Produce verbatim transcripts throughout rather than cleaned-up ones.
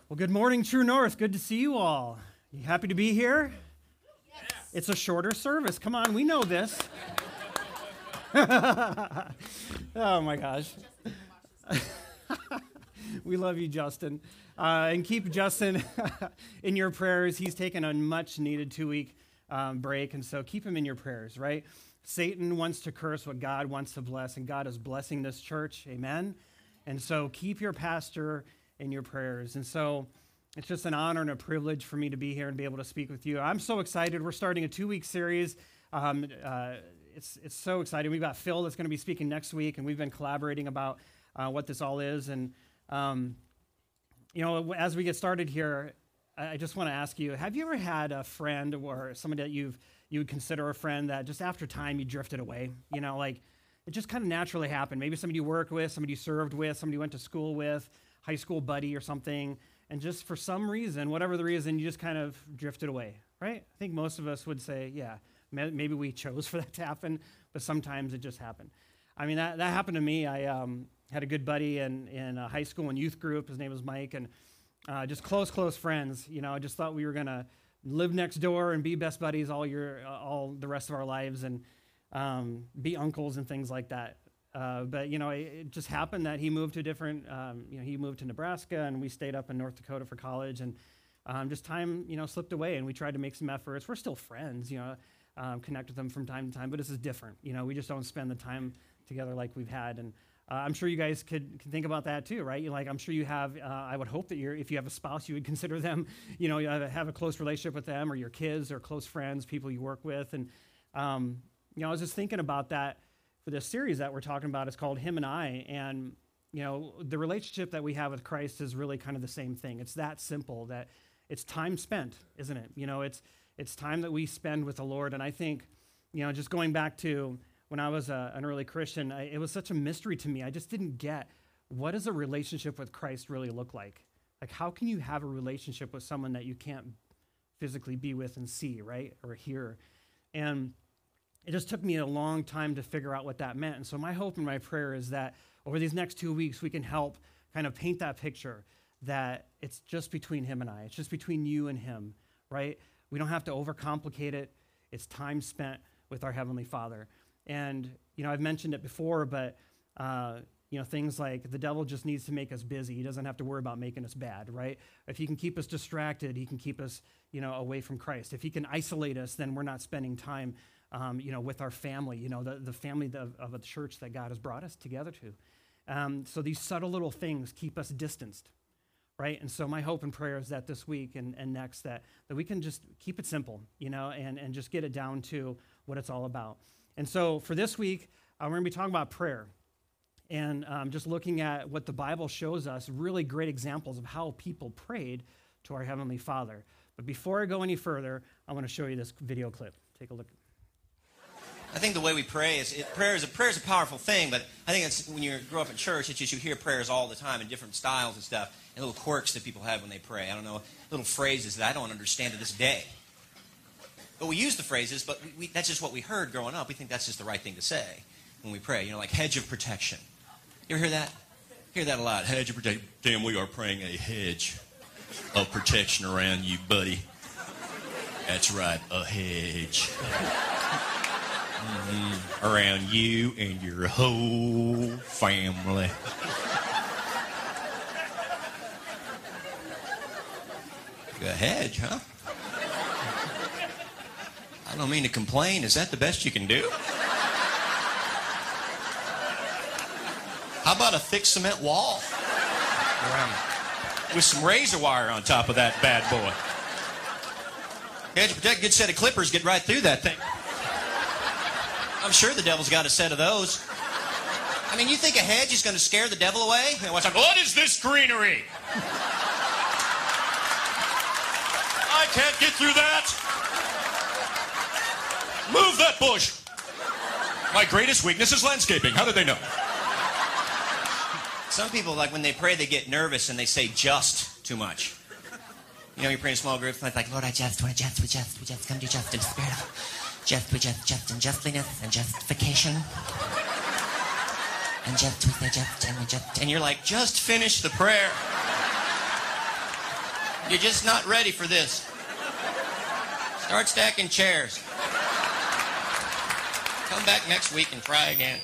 Well, good morning, True North. Good to see you all. You happy to be here? Yes. It's a shorter service. Come on, we know this. Oh, my gosh. We love you, Justin. Uh, and keep Justin in your prayers. He's taken a much-needed two-week um, break, and so keep him in your prayers, right? Satan wants to curse what God wants to bless, and God is blessing this church. Amen? And so keep your pastor in your prayers. And so it's just an honor and a privilege for me to be here and be able to speak with you. I'm so excited. We're starting a two-week series. Um, uh, it's it's so exciting. We've got Phil that's going to be speaking next week, and we've been collaborating about uh, what this all is. And, um, you know, as we get started here, I just want to ask you, have you ever had a friend or somebody that you've you would consider a friend that just after time you drifted away? You know, like it just kind of naturally happened. Maybe somebody you worked with, somebody you served with, somebody you went to school with, high school buddy or something, and just for some reason, whatever the reason, you just kind of drifted away, right? I think most of us would say, yeah, maybe we chose for that to happen, but sometimes it just happened. I mean, that, that happened to me. I um, had a good buddy in, in a high school and youth group. His name was Mike, and uh, just close, close friends. You know, I just thought we were going to live next door and be best buddies all your, uh, all the rest of our lives and um, be uncles and things like that. Uh, but, you know, it, it just happened that he moved to a different, um, you know, he moved to Nebraska, and we stayed up in North Dakota for college, and um, just time, you know, slipped away, and we tried to make some efforts. We're still friends, you know, um, connect with them from time to time, but this is different. You know, we just don't spend the time together like we've had, and uh, I'm sure you guys could, could think about that too, right? You like, I'm sure you have, uh, I would hope that you're, if you have a spouse, you would consider them, you know, you have a, have a close relationship with them, or your kids, or close friends, people you work with, and, um, you know, I was just thinking about that. For this series that we're talking about, is called Him and I, and you know the relationship that we have with Christ is really kind of the same thing. It's that simple, that it's time spent, isn't it? You know, it's it's time that we spend with the Lord, and I think, you know, just going back to when I was a, an early Christian, I, it was such a mystery to me. I just didn't get, what does a relationship with Christ really look like? Like, how can you have a relationship with someone that you can't physically be with and see, right, or hear? And it just took me a long time to figure out what that meant. And so my hope and my prayer is that over these next two weeks, we can help kind of paint that picture that it's just between him and I. It's just between you and him, right? We don't have to overcomplicate it. It's time spent with our Heavenly Father. And, you know, I've mentioned it before, but, uh, you know, things like the devil just needs to make us busy. He doesn't have to worry about making us bad, right? If he can keep us distracted, he can keep us, you know, away from Christ. If he can isolate us, then we're not spending time Um, you know, with our family, you know, the, the family of, of a church that God has brought us together to. Um, so these subtle little things keep us distanced, right? And so my hope and prayer is that this week and, and next that, that we can just keep it simple, you know, and, and just get it down to what it's all about. And so for this week, uh, we're going to be talking about prayer and um, just looking at what the Bible shows us, really great examples of how people prayed to our Heavenly Father. But before I go any further, I want to show you this video clip. Take a look. I think the way we pray is, it, prayer is a prayer is a powerful thing, but I think it's when you grow up in church, it's just you hear prayers all the time in different styles and stuff, and little quirks that people have when they pray. I don't know, little phrases that I don't understand to this day. But we use the phrases, but we, we, that's just what we heard growing up. We think that's just the right thing to say when we pray. You know, like hedge of protection. You ever hear that? Hear that a lot. Hedge of protection. Damn, we are praying a hedge of protection around you, buddy. That's right, a hedge. Mm-hmm. Around you and your whole family. A hedge, huh? I don't mean to complain. Is that the best you can do? How about a thick cement wall? Around with some razor wire on top of that bad boy. Hedge protect, good set of clippers, get right through that thing. I'm sure the devil's got a set of those. I mean, you think a hedge is going to scare the devil away? What is this greenery? I can't get through that. Move that bush. My greatest weakness is landscaping. How did they know? Some people, like when they pray, they get nervous and they say just too much. You know, you're praying in small groups, and it's like, Lord, I just, we just, we just, we just come to you just in the spirit of just, we just, just in justliness and justification. And just, we say just, and we just, and you're like, just finish the prayer. You're just not ready for this. Start stacking chairs. Come back next week and try again.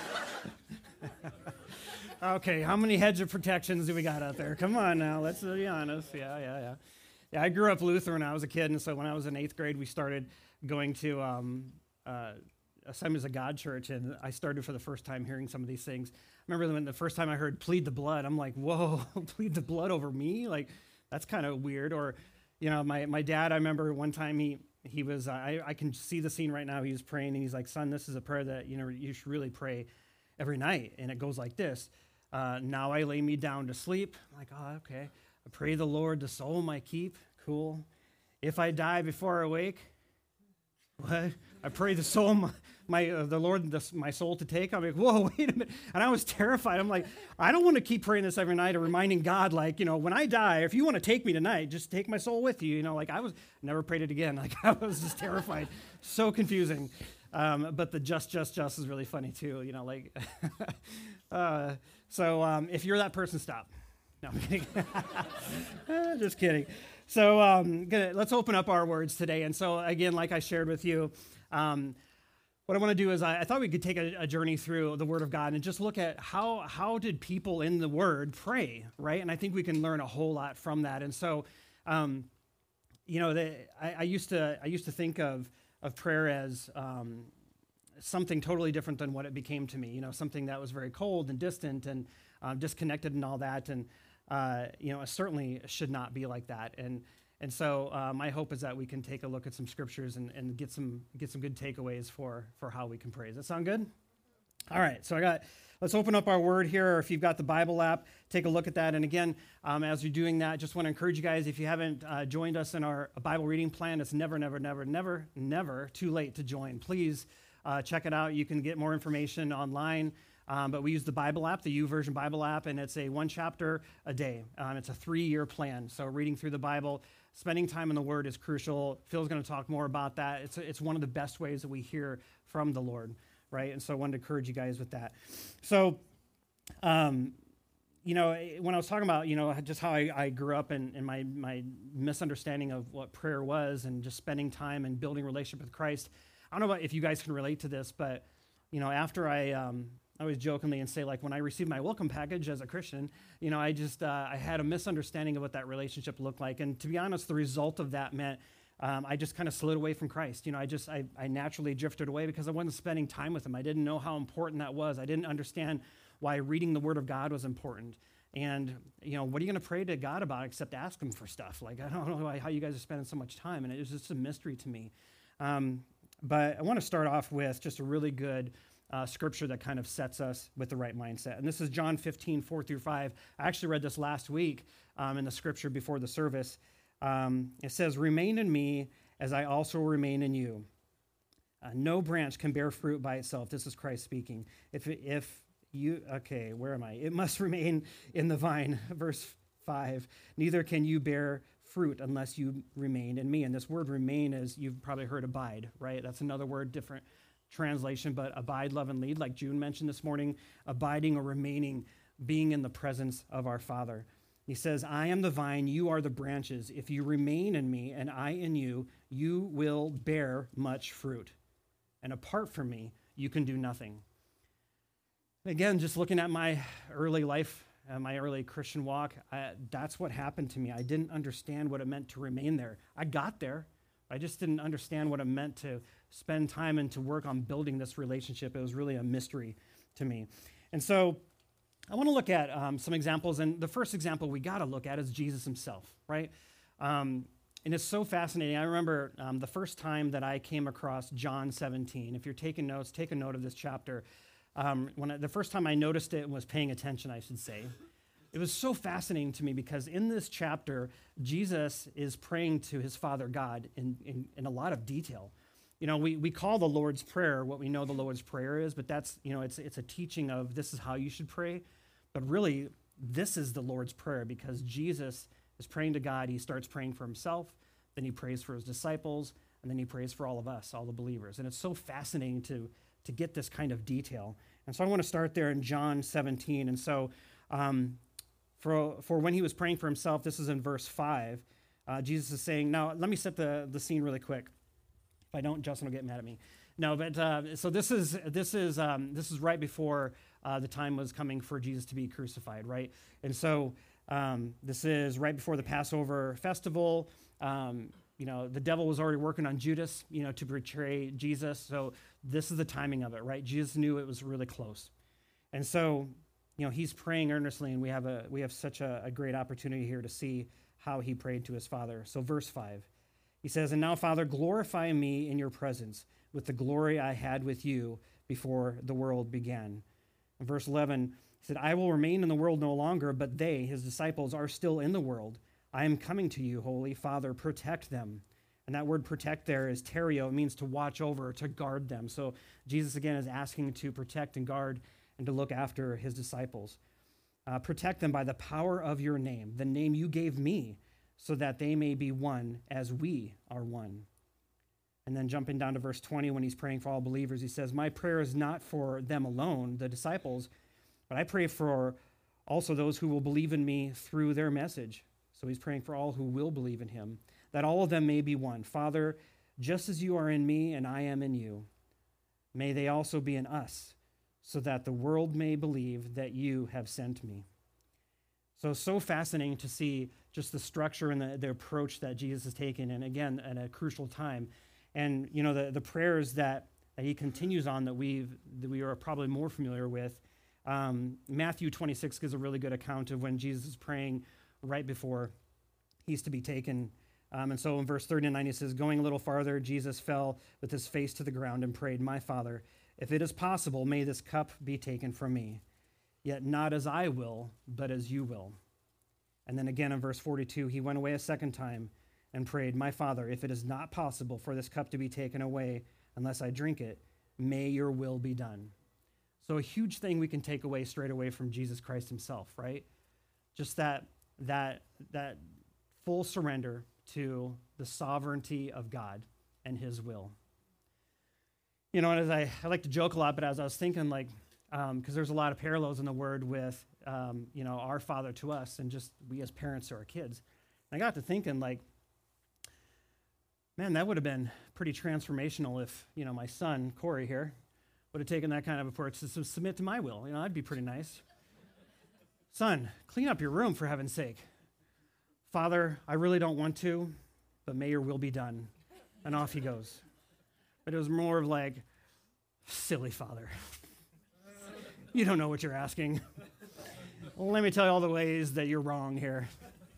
Okay, how many hedge of protections do we got out there? Come on now, let's be honest. Yeah, yeah, yeah. Yeah, I grew up Lutheran when I was a kid, and so when I was in eighth grade, we started going to um, uh, Assemblies of God Church, and I started for the first time hearing some of these things. I remember when the first time I heard plead the blood, I'm like, whoa, plead the blood over me? Like, that's kind of weird. Or, you know, my, my dad, I remember one time he he was, uh, I, I can see the scene right now, he was praying, and he's like, son, this is a prayer that, you know, you should really pray every night, and it goes like this. Uh, now I lay me down to sleep. I'm like, oh, okay. I pray the Lord the soul might keep. Cool. If I die before I wake, what? I pray the soul, my, my uh, the Lord, the, my soul to take. I'm like, whoa, wait a minute. And I was terrified. I'm like, I don't want to keep praying this every night or reminding God, like, you know, when I die, if you want to take me tonight, just take my soul with you. You know, like I was, never prayed it again. Like I was just terrified. So confusing. Um, but the just, just, just is really funny too. You know, like, uh, so um, if you're that person, stop. No, I'm kidding. uh, just kidding. So um, gonna, let's open up our words today. And so again, like I shared with you, um, what I want to do is I, I thought we could take a, a journey through the Word of God and just look at how how did people in the Word pray, right? And I think we can learn a whole lot from that. And so, um, you know, the, I, I used to I used to think of of prayer as um, something totally different than what it became to me. You know, something that was very cold and distant and um, disconnected and all that. And uh, you know, it certainly should not be like that. And and so uh, my hope is that we can take a look at some scriptures and, and get some get some good takeaways for for how we can pray. Does that sound good? All right. So I got. Let's open up our word here, or if you've got the Bible app, take a look at that. And again, um, as you're doing that, just want to encourage you guys, if you haven't uh, joined us in our Bible reading plan, it's never, never, never, never, never too late to join. Please uh, check it out. You can get more information online, um, but we use the Bible app, the YouVersion Bible app, and it's a one chapter a day. Um, it's a three-year plan. So reading through the Bible, spending time in the Word is crucial. Phil's going to talk more about that. It's, it's one of the best ways that we hear from the Lord. Right, and so I wanted to encourage you guys with that. So, um, you know, when I was talking about, you know, just how I, I grew up and, and my my misunderstanding of what prayer was and just spending time and building a relationship with Christ, I don't know about if you guys can relate to this, but, you know, after I, um, I always jokingly and say, like, when I received my welcome package as a Christian, you know, I just, uh, I had a misunderstanding of what that relationship looked like. And to be honest, the result of that meant Um, I just kind of slid away from Christ. You know, I just, I, I naturally drifted away because I wasn't spending time with him. I didn't know how important that was. I didn't understand why reading the Word of God was important. And, you know, what are you going to pray to God about except ask him for stuff? Like, I don't know why, how you guys are spending so much time. And it was just a mystery to me. Um, but I want to start off with just a really good uh, scripture that kind of sets us with the right mindset. And this is John fifteen, four through five. I actually read this last week um, in the scripture before the service. Um, it says, remain in me as I also remain in you. Uh, no branch can bear fruit by itself. This is Christ speaking. If if you, okay, where am I? It must remain in the vine, verse five. Neither can you bear fruit unless you remain in me. And this word remain is, you've probably heard abide, right? That's another word, different translation, but abide, love, and lead, like June mentioned this morning, abiding or remaining, being in the presence of our Father. He says, I am the vine, you are the branches. If you remain in me and I in you, you will bear much fruit. And apart from me, you can do nothing. Again, just looking at my early life, uh, my early Christian walk, I, that's what happened to me. I didn't understand what it meant to remain there. I got there. I just didn't understand what it meant to spend time and to work on building this relationship. It was really a mystery to me. And so I want to look at um, some examples, and the first example we got to look at is Jesus himself, right? Um, and it's so fascinating. I remember um, the first time that I came across John seventeen. If you're taking notes, take a note of this chapter. Um, when I, the first time I noticed it and was paying attention, I should say, it was so fascinating to me because in this chapter, Jesus is praying to his Father God in, in, in a lot of detail. You know, we, we call the Lord's Prayer what we know the Lord's Prayer is, but that's, you know, it's it's a teaching of this is how you should pray. But really, this is the Lord's Prayer because Jesus is praying to God. He starts praying for himself, then he prays for his disciples, and then he prays for all of us, all the believers. And it's so fascinating to, to get this kind of detail. And so I want to start there in John seventeen. And so um, For, for when he was praying for himself, this is in verse five, uh, Jesus is saying, now let me set the, the scene really quick. If I don't, Justin will get mad at me. No, but uh, so this is this is um, this is right before uh, the time was coming for Jesus to be crucified, right? And so um, this is right before the Passover festival. Um, you know, the devil was already working on Judas, you know, to betray Jesus. So this is the timing of it, right? Jesus knew it was really close, and so you know he's praying earnestly, and we have a we have such a, a great opportunity here to see how he prayed to his Father. So verse five, he says, "And now, Father, glorify me in your presence with the glory I had with you before the world began." In verse eleven, he said, "I will remain in the world no longer, but they, his disciples, are still in the world. I am coming to you, Holy Father, protect them." And that word protect there is terio. It means to watch over, to guard them. So Jesus, again, is asking to protect and guard and to look after his disciples. Uh, protect them by the power of your name, the name you gave me, so that they may be one as we are one. And then jumping down to verse twenty, when he's praying for all believers, he says, "My prayer is not for them alone, the disciples, but I pray for also those who will believe in me through their message." So he's praying for all who will believe in him, that all of them may be one. "Father, just as you are in me and I am in you, may they also be in us, so that the world may believe that you have sent me." So, so fascinating to see just the structure and the, the approach that Jesus has taken, and again, at a crucial time. And, you know, the, the prayers that, that he continues on that, we've, that we are probably more familiar with. Um, Matthew twenty-six gives a really good account of when Jesus is praying right before he's to be taken. Um, and so in verse thirty-nine, he says, "Going a little farther, Jesus fell with his face to the ground and prayed, 'My Father, if it is possible, may this cup be taken from me. Yet not as I will, but as you will.' And then again in verse forty-two, he went away a second time and prayed, 'My Father, if it is not possible for this cup to be taken away unless I drink it, may your will be done.'" So a huge thing we can take away straight away from Jesus Christ himself, right? Just that that that full surrender to the sovereignty of God and his will. You know, and as I, I like to joke a lot, but as I was thinking, like, because um, there's a lot of parallels in the word with, um, you know, our Father to us and just we as parents to our kids. And I got to thinking, like, man, that would have been pretty transformational if, you know, my son, Corey here, would have taken that kind of approach to submit to my will. You know, that'd be pretty nice. "Son, clean up your room, for heaven's sake." "Father, I really don't want to, but may your will be done." And off he goes. But it was more of like, "Silly father. You don't know what you're asking. Well, let me tell you all the ways that you're wrong here."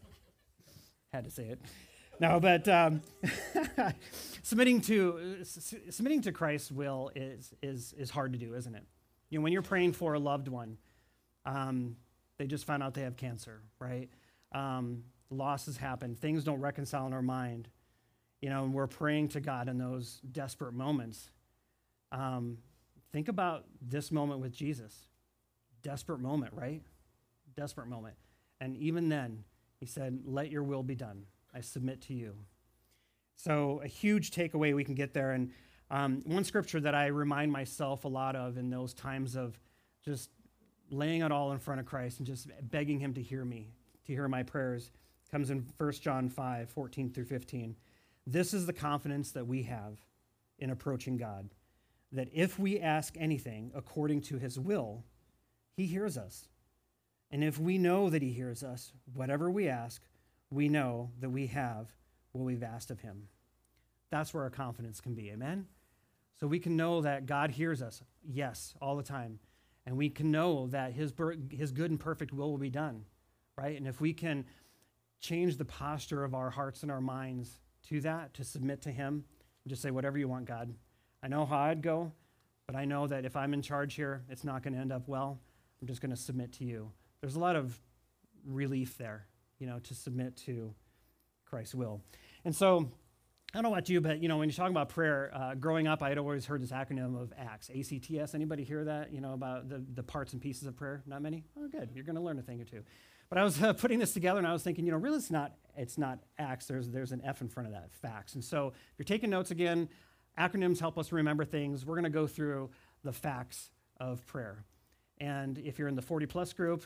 Had to say it. No, but um, submitting to s- submitting to Christ's will is is is hard to do, isn't it? You know, when you're praying for a loved one, um, they just found out they have cancer, right? Um, losses happen. Things don't reconcile in our mind. You know, and we're praying to God in those desperate moments. Um, think about this moment with Jesus. Desperate moment, right? Desperate moment. And even then, he said, "Let your will be done. I submit to you." So a huge takeaway we can get there. And um, one scripture that I remind myself a lot of in those times of just laying it all in front of Christ and just begging him to hear me, to hear my prayers, comes in First John five, fourteen through fifteen. "This is the confidence that we have in approaching God, that if we ask anything according to his will, he hears us. And if we know that he hears us, whatever we ask, we know that we have what we've asked of him." That's where our confidence can be, amen? So we can know that God hears us, yes, all the time. And we can know that his, his good and perfect will will be done, right? And if we can change the posture of our hearts and our minds to that, to submit to him, and just say, "Whatever you want, God. I know how I'd go, but I know that if I'm in charge here, it's not going to end up well. I'm just going to submit to you." There's a lot of relief there, you know, to submit to Christ's will. And so, I don't know about you, but, you know, when you talk about prayer, uh, growing up, I had always heard this acronym of ACTS, A C T S. Anybody hear that, you know, about the, the parts and pieces of prayer? Not many? Oh, good. You're going to learn a thing or two. But I was uh, putting this together, and I was thinking, you know, really it's not it's not ACTS. There's, there's an F in front of that, facts. And so if you're taking notes again, acronyms help us remember things. We're going to go through the facts of prayer. And if you're in the forty-plus group,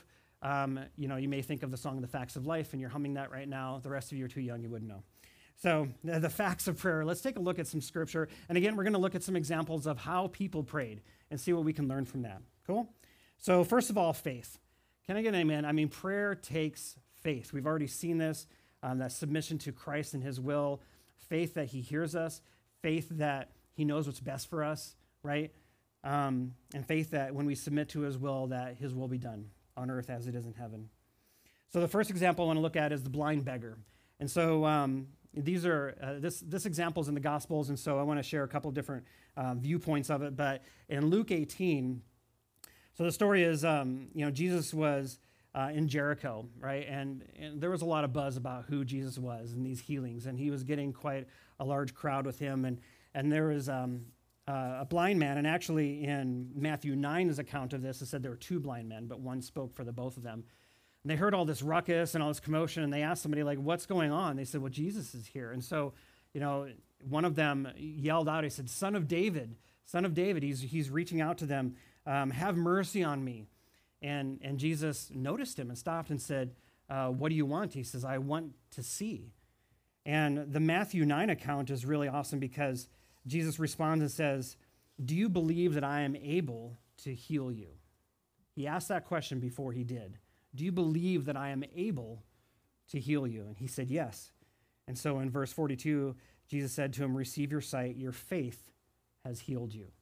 Um, you know, you may think of the song, The Facts of Life, and you're humming that right now. The rest of you are too young, you wouldn't know. So the, the facts of prayer, let's take a look at some scripture. And again, we're going to look at some examples of how people prayed and see what we can learn from that. Cool? So first of all, faith. Can I get an amen? I mean, prayer takes faith. We've already seen this, um, that submission to Christ and his will, faith that he hears us, faith that he knows what's best for us, right? Um, and faith that when we submit to his will, that his will be done on earth as it is in heaven. So the first example I want to look at is the blind beggar. And so um, these are, uh, this, this example is in the Gospels, and so I want to share a couple of different uh, viewpoints of it. But in Luke eighteen, so the story is, um, you know, Jesus was uh, in Jericho, right? And, and there was a lot of buzz about who Jesus was and these healings, and he was getting quite a large crowd with him. And, and there was um, uh, a blind man, and actually in Matthew nine's account of this, it said there were two blind men, but one spoke for the both of them. And they heard all this ruckus and all this commotion, and they asked somebody, like, what's going on? They said, well, Jesus is here. And so, you know, one of them yelled out, he said, Son of David, Son of David. He's, he's reaching out to them, um, have mercy on me. And, and Jesus noticed him and stopped and said, uh, what do you want? He says, I want to see. And the Matthew nine account is really awesome because Jesus responds and says, do you believe that I am able to heal you? He asked that question before he did. Do you believe that I am able to heal you? And he said, yes. And so in verse forty-two, Jesus said to him, receive your sight, your faith has healed you.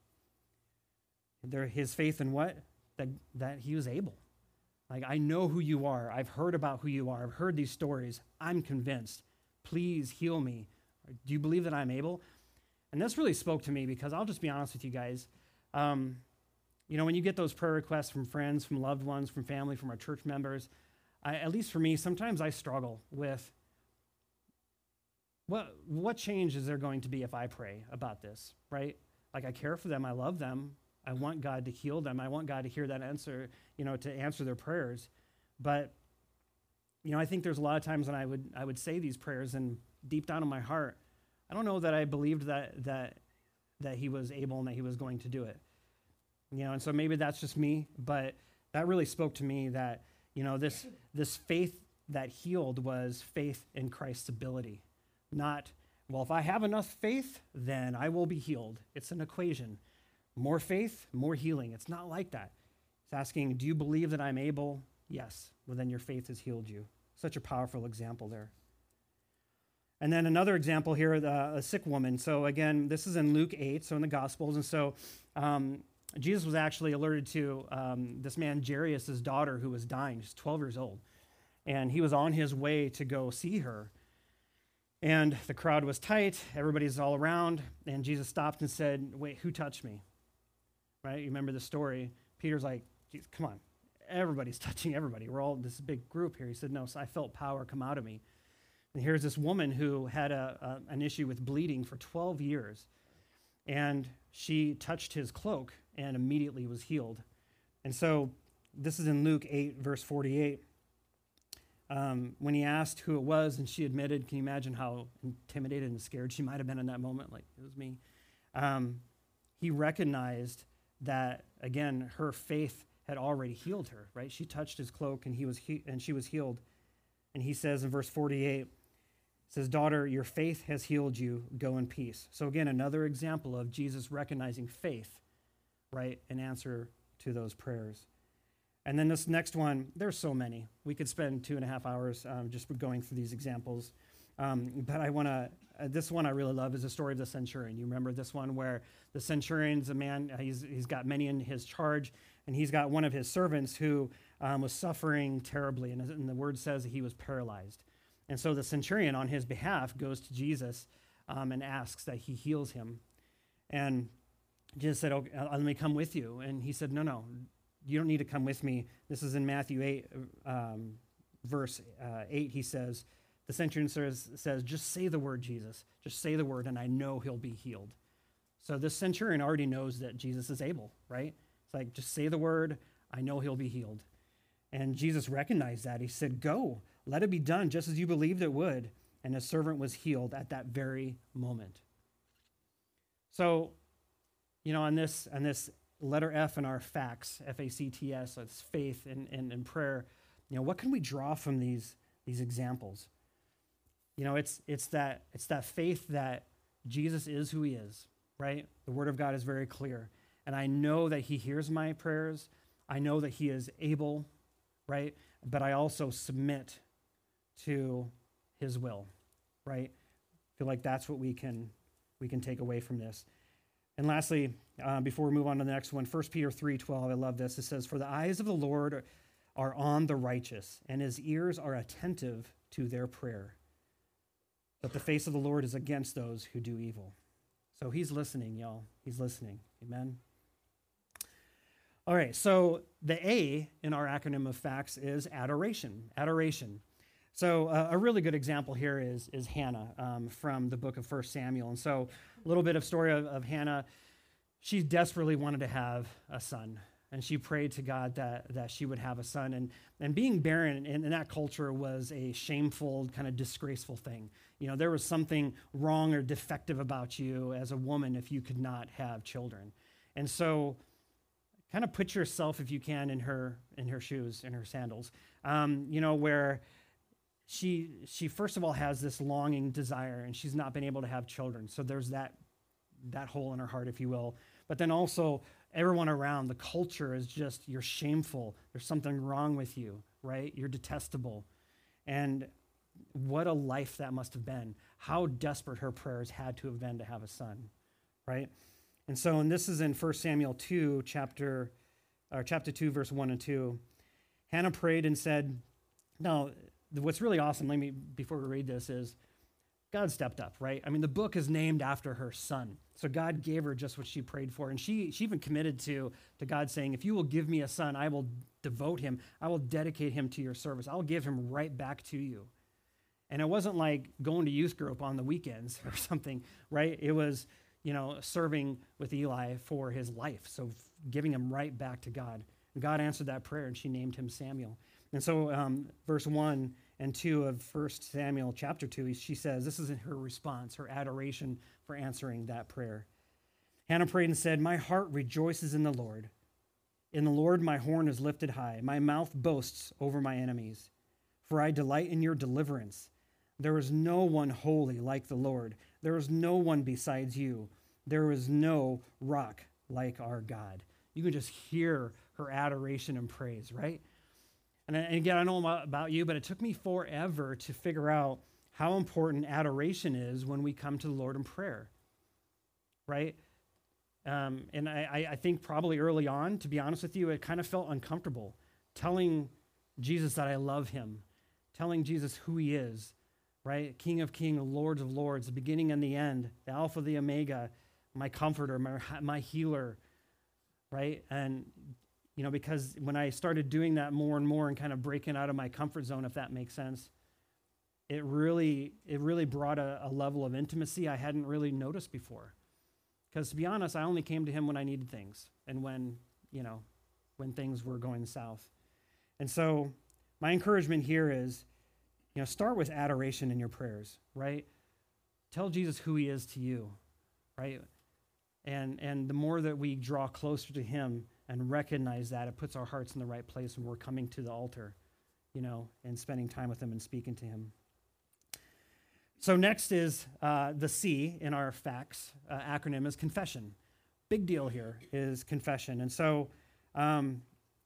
There, his faith in what? That, that he was able. Like, I know who you are. I've heard about who you are. I've heard these stories. I'm convinced. Please heal me. Do you believe that I'm able? And this really spoke to me because I'll just be honest with you guys. Um, You know, when you get those prayer requests from friends, from loved ones, from family, from our church members, I, at least for me, sometimes I struggle with what what change is there going to be if I pray about this, right? Like, I care for them, I love them, I want God to heal them, I want God to hear that answer, you know, to answer their prayers. But, you know, I think there's a lot of times when I would I would say these prayers, and deep down in my heart, I don't know that I believed that that that he was able and that he was going to do it. You know, and so maybe that's just me, but that really spoke to me that, you know, this this faith that healed was faith in Christ's ability. Not, well, if I have enough faith, then I will be healed. It's an equation. More faith, more healing. It's not like that. It's asking, do you believe that I'm able? Yes. Well, then your faith has healed you. Such a powerful example there. And then another example here, the, a sick woman. So again, this is in Luke eight, so in the Gospels. And so um, Jesus was actually alerted to um, this man Jairus' daughter who was dying. She's twelve years old. And he was on his way to go see her. And the crowd was tight. Everybody's all around. And Jesus stopped and said, wait, who touched me? Right? You remember the story. Peter's like, come on. Everybody's touching everybody. We're all this big group here. He said, no, so I felt power come out of me. And here's this woman who had a, a, an issue with bleeding for twelve years. And she touched his cloak and immediately was healed. And so this is in Luke eight, verse forty-eight. Um, when he asked who it was and she admitted, can you imagine how intimidated and scared she might have been in that moment? Like, it was me. Um, he recognized that, again, her faith had already healed her, right? She touched his cloak and he was he- and she was healed. And he says in verse forty-eight, it says, daughter, your faith has healed you. Go in peace. So again, another example of Jesus recognizing faith, right, in answer to those prayers. And then this next one, there's so many. We could spend two and a half hours um, just going through these examples. Um, but I want to, uh, this one I really love is the story of the centurion. You remember this one where the centurion's a man, uh, he's he's got many in his charge, and he's got one of his servants who um, was suffering terribly. And, and the word says that he was paralyzed. And so the centurion on his behalf goes to Jesus um, and asks that he heals him. And Jesus said, okay, let me come with you. And he said, no, no, you don't need to come with me. This is in Matthew eight, um, verse uh, eight. He says, the centurion says, says, just say the word, Jesus. Just say the word, and I know he'll be healed. So this centurion already knows that Jesus is able, right? It's like, just say the word, I know he'll be healed. And Jesus recognized that. He said, go, let it be done just as you believed it would. And his servant was healed at that very moment. So, you know, on this, on this letter F in our facts, F A C T S, so it's faith and, and, and prayer, You know, what can we draw from these, these examples? You know, it's, it's, that, it's that faith that Jesus is who he is, right? The word of God is very clear. And I know that he hears my prayers. I know that he is able, right? But I also submit to his will, right? I feel like that's what we can we can take away from this. And lastly, uh, before we move on to the next one, First Peter three twelve, I love this. It says, "For the eyes of the Lord are, are on the righteous, and his ears are attentive to their prayer. But the face of the Lord is against those who do evil." So he's listening, y'all. He's listening. Amen. All right, so the A in our acronym of FACTS is adoration. Adoration. So uh, a really good example here is, is Hannah um, from the book of First Samuel. And so a little bit of story of, of Hannah. She desperately wanted to have a son, and she prayed to God that, that she would have a son. And, and being barren in, in that culture was a shameful, kind of disgraceful thing. You know, there was something wrong or defective about you as a woman if you could not have children. And so kind of put yourself, if you can, in her in her shoes, in her sandals, um, you know, where she she first of all has this longing desire, and she's not been able to have children. So there's that that hole in her heart, if you will. But then also everyone around, the culture is just, you're shameful. There's something wrong with you, right? You're detestable. And what a life that must have been. How desperate her prayers had to have been to have a son, right? And so, and this is in First Samuel two, chapter, or chapter two, verse one and two. Hannah prayed and said, now, what's really awesome, let me, before we read this, is God stepped up, right? I mean, the book is named after her son. So God gave her just what she prayed for. And she, she even committed to, to God saying, if you will give me a son, I will devote him. I will dedicate him to your service. I'll give him right back to you. And it wasn't like going to youth group on the weekends or something, right? It was, you know, serving with Eli for his life. So giving him right back to God. And God answered that prayer, and she named him Samuel. And so um, verse one and two of First Samuel chapter two, she says, this is her response, her adoration for answering that prayer. Hannah prayed and said, my heart rejoices in the Lord. In the Lord my horn is lifted high. My mouth boasts over my enemies. For I delight in your deliverance. There is no one holy like the Lord. There is no one besides you. There is no rock like our God. You can just hear her adoration and praise, right? And again, I don't know about you, but it took me forever to figure out how important adoration is when we come to the Lord in prayer, right? Um, and I, I think probably early on, to be honest with you, it kind of felt uncomfortable telling Jesus that I love him, telling Jesus who he is, right? King of kings, Lord of lords, the beginning and the end, the Alpha, the Omega, my comforter, my, my healer, right? And you know, because when I started doing that more and more and kind of breaking out of my comfort zone, if that makes sense, it really, it really brought a, a level of intimacy I hadn't really noticed before. Because to be honest, I only came to him when I needed things and when, you know, when things were going south. And so my encouragement here is, you know, start with adoration in your prayers, right? Tell Jesus who he is to you, right? And and the more that we draw closer to him and recognize that, it puts our hearts in the right place when we're coming to the altar, you know, and spending time with him and speaking to him. So next is uh, the C in our FACTS uh, acronym is confession. Big deal here is confession. And so um,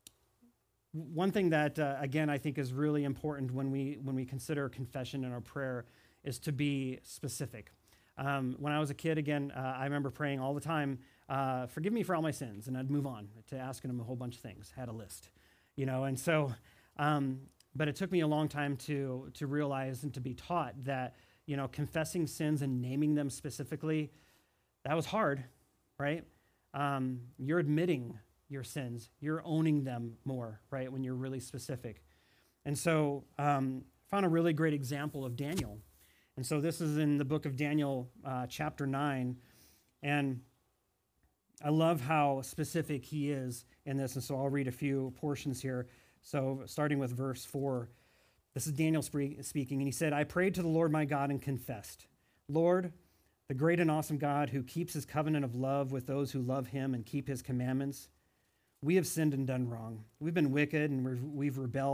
one thing that, uh, again, I think is really important when we when we consider confession in our prayer is to be specific. Um, when I was a kid, again, uh, I remember praying all the time, uh, forgive me for all my sins, and I'd move on to asking him a whole bunch of things, had a list, you know, and so, um, but it took me a long time to to realize and to be taught that, you know, confessing sins and naming them specifically, that was hard, right? Um, you're admitting your sins, you're owning them more, right, when you're really specific. And so um, I found a really great example of Daniel. And so this is in the book of Daniel, uh, chapter nine. And I love how specific he is in this. And so I'll read a few portions here. So starting with verse four, this is Daniel spe- speaking. And he said, I prayed to the Lord my God and confessed, Lord, the great and awesome God who keeps his covenant of love with those who love him and keep his commandments. We have sinned and done wrong. We've been wicked and we've, we've rebelled.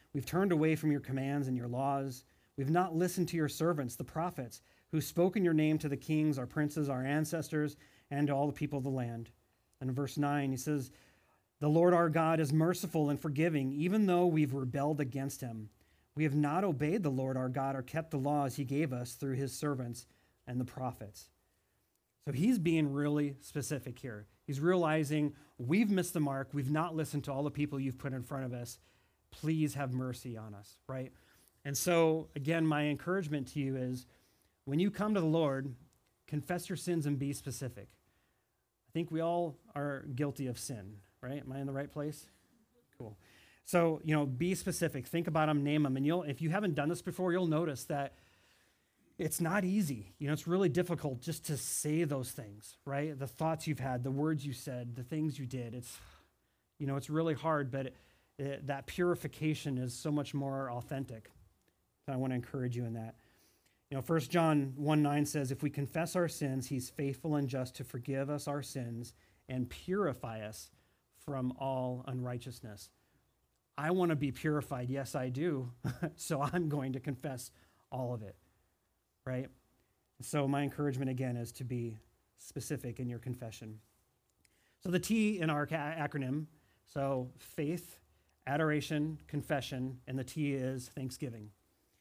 We've turned away from your commands and your laws. We've not listened to your servants, the prophets, who spoke in your name to the kings, our princes, our ancestors, and to all the people of the land. And in verse nine, he says, the Lord our God is merciful and forgiving, even though we've rebelled against him. We have not obeyed the Lord our God or kept the laws he gave us through his servants and the prophets. So he's being really specific here. He's realizing we've missed the mark. We've not listened to all the people you've put in front of us. Please have mercy on us, right? And so, again, my encouragement to you is when you come to the Lord, confess your sins and be specific. I think we all are guilty of sin, right? Am I in the right place? Cool. So, you know, be specific. Think about them, name them. And you'll, if you haven't done this before, you'll notice that it's not easy. You know, it's really difficult just to say those things, right? The thoughts you've had, the words you said, the things you did. It's, you know, it's really hard, but it, it, that purification is so much more authentic. So I want to encourage you in that. You know, First John one nine says, if we confess our sins, he's faithful and just to forgive us our sins and purify us from all unrighteousness. I want to be purified. Yes, I do. So I'm going to confess all of it, right? So my encouragement, again, is to be specific in your confession. So the T in our ca- acronym, so faith, adoration, confession, and the T is thanksgiving.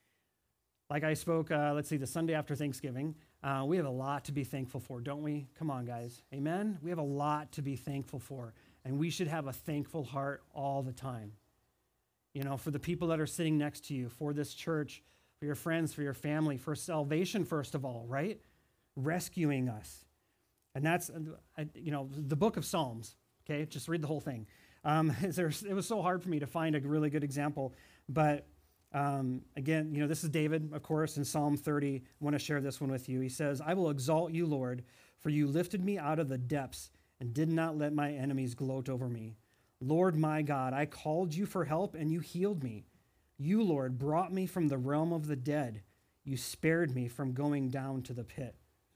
Like I spoke, uh, let's see, the Sunday after Thanksgiving, uh, we have a lot to be thankful for, don't we? Come on, guys. Amen? We have a lot to be thankful for, and we should have a thankful heart all the time. You know, for the people that are sitting next to you, for this church, for your friends, for your family, for salvation, first of all, right? Rescuing us. And that's, you know, the book of Psalms, okay? Just read the whole thing. Um, it was so hard for me to find a really good example, but Um, again, you know, this is David, of course, in Psalm thirty. I want to share this one with you. He says, I will exalt you, Lord, for you lifted me out of the depths and did not let my enemies gloat over me. Lord, my God, I called you for help and you healed me. You, Lord, brought me from the realm of the dead. You spared me from going down to the pit.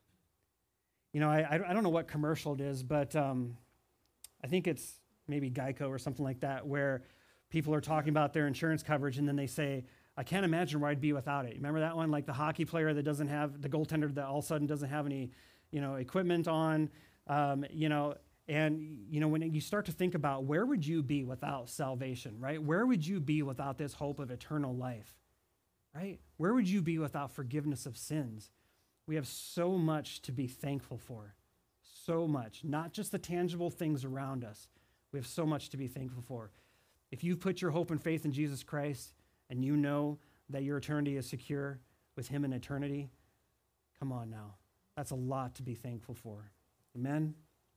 You know, I, I don't know what commercial it is, but um, I think it's maybe Geico or something like that, where people are talking about their insurance coverage, and then they say, I can't imagine where I'd be without it. Remember that one? Like the hockey player that doesn't have, the goaltender that all of a sudden doesn't have any, you know, equipment on, um, you know, and, you know, when you start to think about where would you be without salvation, right? Where would you be without this hope of eternal life, right? Where would you be without forgiveness of sins? We have so much to be thankful for, so much, not just the tangible things around us. We have so much to be thankful for. If you've put your hope and faith in Jesus Christ and you know that your eternity is secure with him in eternity, come on now. That's a lot to be thankful for. Amen?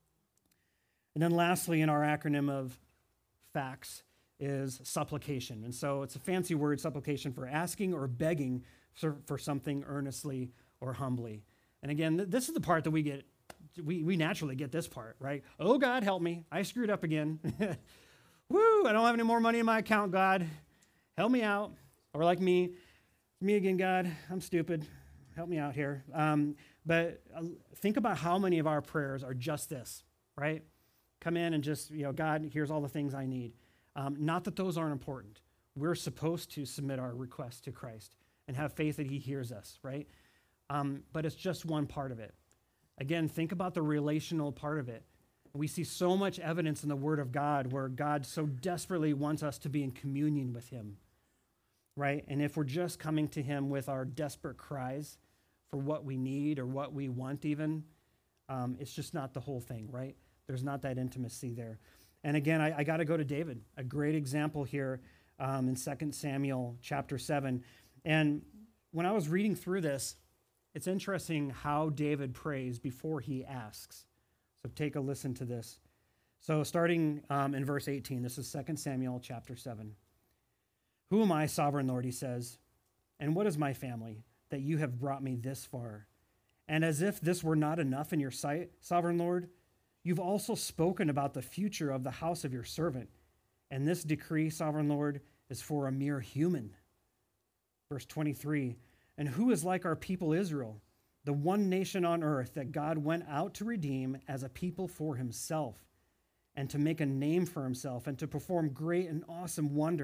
And then lastly, in our acronym of FACTS is supplication. And so it's a fancy word, supplication, for asking or begging for, for something earnestly or humbly. And again, th- this is the part that we get, we, we naturally get this part, right? Oh, God, help me. I screwed up again. Woo, I don't have any more money in my account, God. Help me out. Or like me, me again, God, I'm stupid. Help me out here. Um, but uh, think about how many of our prayers are just this, right? Come in and just, you know, God, here's all the things I need. Um, not that those aren't important. We're supposed to submit our requests to Christ and have faith that he hears us, right? Um, but it's just one part of it. Again, think about the relational part of it. We see so much evidence in the Word of God where God so desperately wants us to be in communion with him, right? And if we're just coming to him with our desperate cries for what we need or what we want even, um, it's just not the whole thing, right? There's not that intimacy there. And again, I, I got to go to David, a great example here um, in Second Samuel chapter seven. And when I was reading through this, it's interesting how David prays before he asks. So take a listen to this. So starting um, in verse eighteen, this is Second Samuel chapter seven. Who am I, sovereign Lord, he says, and what is my family, that you have brought me this far? And as if this were not enough in your sight, sovereign Lord, you've also spoken about the future of the house of your servant. And this decree, sovereign Lord, is for a mere human. Verse twenty-three, and who is like our people Israel, the one nation on earth that God went out to redeem as a people for himself, and to make a name for himself, and to perform great and awesome wonders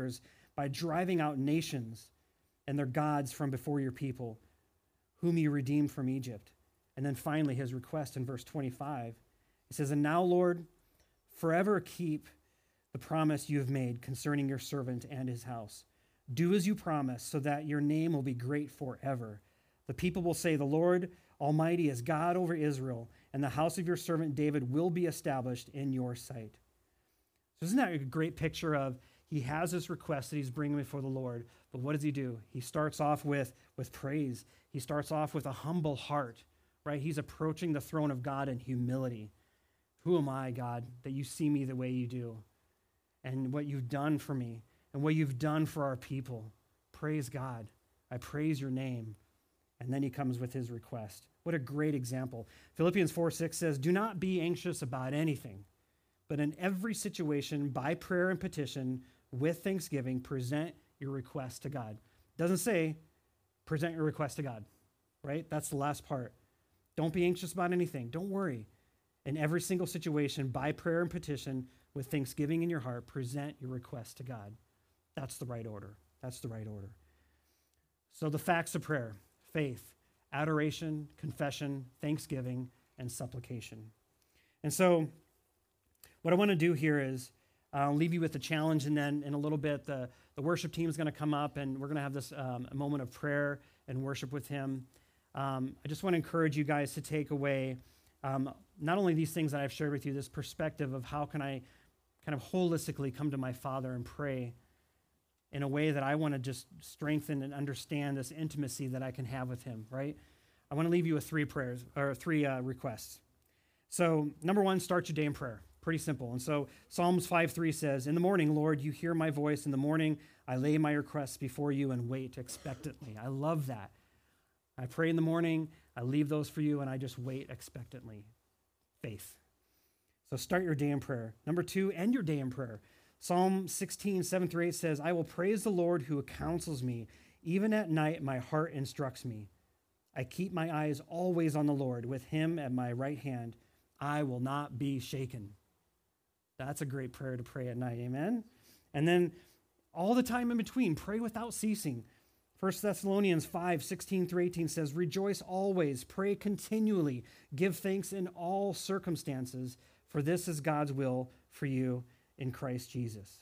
by driving out nations and their gods from before your people, whom you redeemed from Egypt. And then finally, his request in verse twenty-five. He says, and now, Lord, forever keep the promise you have made concerning your servant and his house. Do as you promised, so that your name will be great forever. The people will say, the Lord Almighty is God over Israel, and the house of your servant David will be established in your sight. So isn't that a great picture of he has this request that he's bringing before the Lord, but what does he do? He starts off with, with praise. He starts off with a humble heart, right? He's approaching the throne of God in humility. Who am I, God, that you see me the way you do? And what you've done for me, and what you've done for our people. Praise God. I praise your name. And then he comes with his request. What a great example. Philippians four six says, do not be anxious about anything, but in every situation, by prayer and petition, with thanksgiving, present your request to God. It doesn't say, present your request to God, right? That's the last part. Don't be anxious about anything. Don't worry. In every single situation, by prayer and petition, with thanksgiving in your heart, present your request to God. That's the right order. That's the right order. So the facts of prayer: faith, adoration, confession, thanksgiving, and supplication. And so what I want to do here is I'll leave you with a challenge, and then in a little bit, the, the worship team is going to come up, and we're going to have this um, a moment of prayer and worship with him. Um, I just want to encourage you guys to take away um, not only these things that I've shared with you, this perspective of how can I kind of holistically come to my Father and pray in a way that I want to just strengthen and understand this intimacy that I can have with him, right? I want to leave you with three prayers, or three uh, requests. So number one, start your day in prayer. Pretty simple. And so Psalms five three says, in the morning, Lord, you hear my voice. In the morning, I lay my requests before you and wait expectantly. I love that. I pray in the morning, I leave those for you, and I just wait expectantly. Faith. So start your day in prayer. Number two, end your day in prayer. Psalm sixteen, seven through eight says, I will praise the Lord who counsels me. Even at night, my heart instructs me. I keep my eyes always on the Lord. With him at my right hand, I will not be shaken. That's a great prayer to pray at night, amen? And then all the time in between, pray without ceasing. First Thessalonians five, sixteen through eighteen says, rejoice always, pray continually, give thanks in all circumstances, for this is God's will for you in Christ Jesus.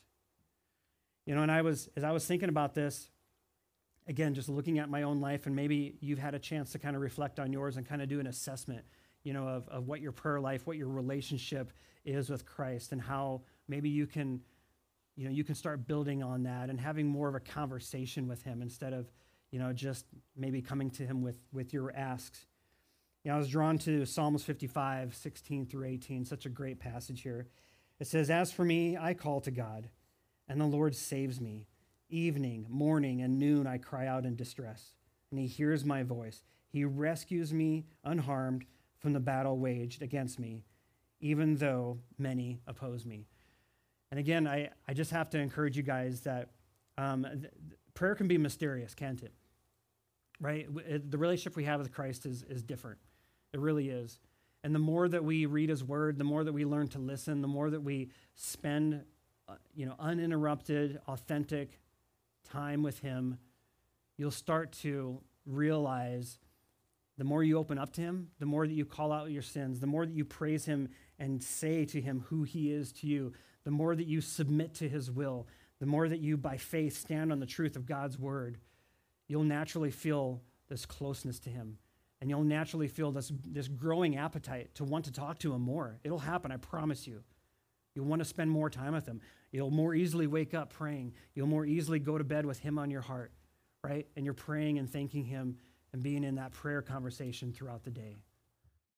You know, and I was, as I was thinking about this, again, just looking at my own life, and maybe you've had a chance to kind of reflect on yours and kind of do an assessment, you know, of, of what your prayer life, what your relationship is with Christ, and how maybe you can, you know, you can start building on that and having more of a conversation with him instead of, you know, just maybe coming to him with, with your asks. You know, I was drawn to Psalms fifty-five, sixteen through eighteen, such a great passage here. It says, as for me, I call to God, and the Lord saves me. Evening, morning, and noon I cry out in distress, and he hears my voice. He rescues me unharmed from the battle waged against me, even though many oppose me. And again, I, I just have to encourage you guys that um, th- prayer can be mysterious, can't it? Right? It, the relationship we have with Christ is, is different. It really is. And the more that we read his word, the more that we learn to listen, the more that we spend, uh, you know, uninterrupted, authentic time with him, you'll start to realize the more you open up to him, the more that you call out your sins, the more that you praise him and say to him who he is to you, the more that you submit to his will, the more that you, by faith, stand on the truth of God's word, you'll naturally feel this closeness to him. And you'll naturally feel this, this growing appetite to want to talk to him more. It'll happen, I promise you. You'll want to spend more time with him. You'll more easily wake up praying. You'll more easily go to bed with him on your heart, right? And you're praying and thanking him and being in that prayer conversation throughout the day.